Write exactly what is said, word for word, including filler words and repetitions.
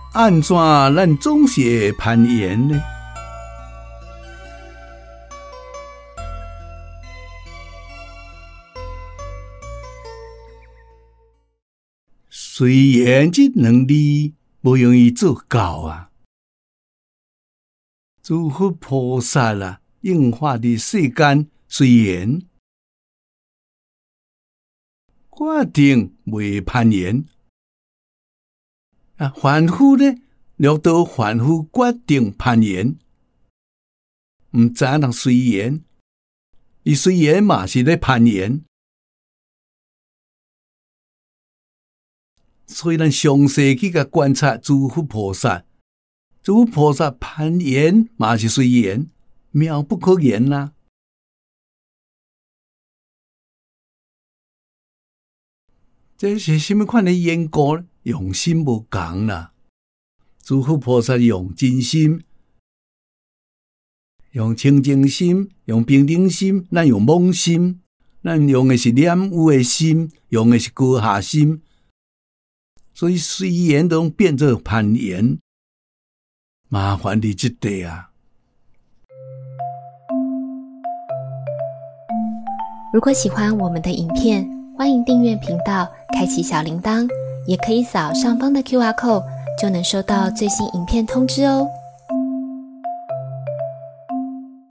安怎咱总是会攀岩呢？随缘这两字不容易做到啊！诸佛菩萨啊，应化伫世间随缘，决定袂攀岩。啊，凡夫呢，略到凡夫决定攀岩，毋知影人随缘，伊随缘嘛是咧攀岩。所以咱详细去甲观察诸佛菩萨，诸佛菩萨攀岩嘛是随缘，妙不可言啦、啊。这是什么款的缘故呢？用心无共啦。诸佛菩萨用真心，用清净心，用平等心，咱用妄心，咱用的是染污的心，用的是高下心。所以随缘都变做攀岩，麻烦伫这地啊！ 如果喜欢我们的影片，欢迎订阅频道，开启小铃铛，也可以扫上方的 Q R code， 就能收到最新影片通知哦。